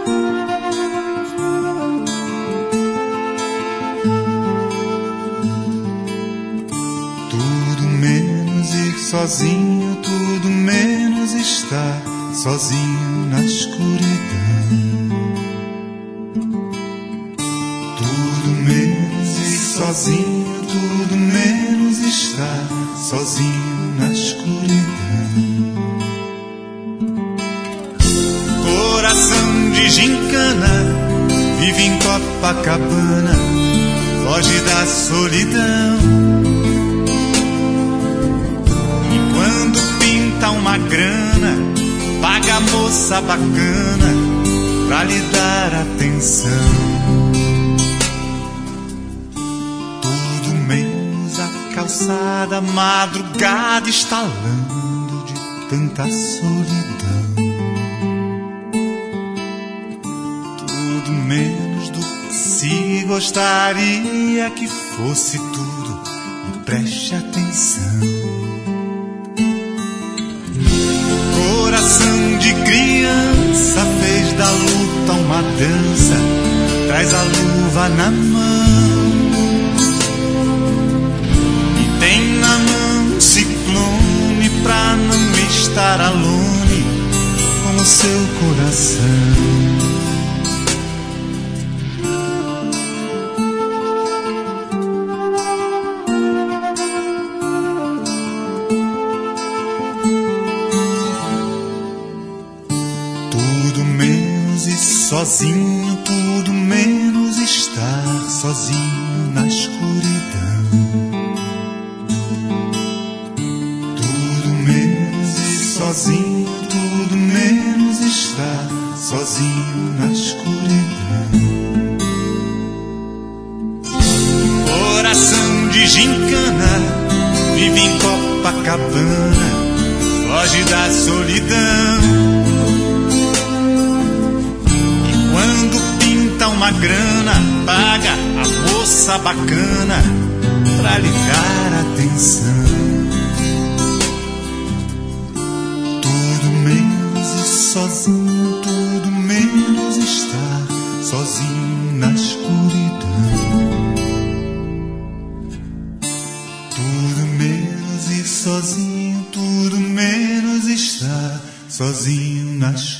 Sozinho, tudo menos estar sozinho na escuridão. Tudo menos ir sozinho, tudo menos estar sozinho na escuridão. Coração de gincana, vive em Copacabana, foge da solidão. Uma grana, paga a moça bacana pra lhe dar atenção. Tudo menos a calçada, madrugada estalando de tanta solidão. Tudo menos do que se gostaria que fosse tudo, e preste atenção. Coração de criança fez da luta uma dança, traz a luva na mão e tem na mão um ciclone pra não estar alone com o seu coração. Sozinho, tudo menos estar sozinho na escuridão. Tudo menos ir sozinho, tudo menos estar sozinho na escuridão. Coração de gincana, vive em Copacabana, foge da solidão. Uma grana, paga a moça bacana pra lhe dar atenção. Tudo menos ir sozinho, tudo menos estar sozinho na escuridão. Tudo menos ir sozinho, tudo menos estar sozinho na escuridão.